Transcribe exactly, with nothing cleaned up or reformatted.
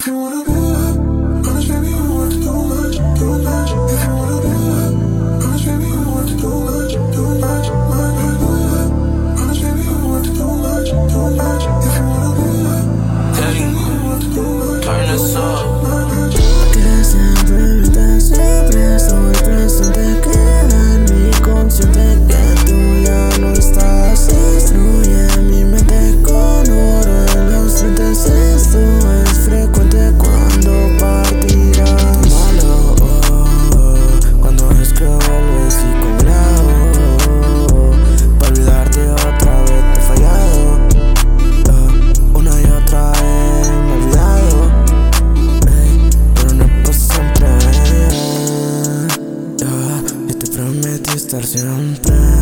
If you wanna be up, promise baby you don't want to do much, do much. If you wanna be up, promise baby you don't want to do much, do much. My bad, promise baby you don't want to do much, do much. If you wanna be up, promise baby you don't want to do much. Turn this up. Que siempre, de siempre estoy presente, queda en mi consciente que tú ya no estás. Destruye mi mente con oro en los dientes. Esto es frecuente cuando partirás. Malo, oh, oh, cuando es que vuelves y con grado. Para olvidarte otra vez te he fallado. Oh, una y otra vez me he olvidado. Ey, pero no es siempre. Yeah, yo te prometí estar siempre.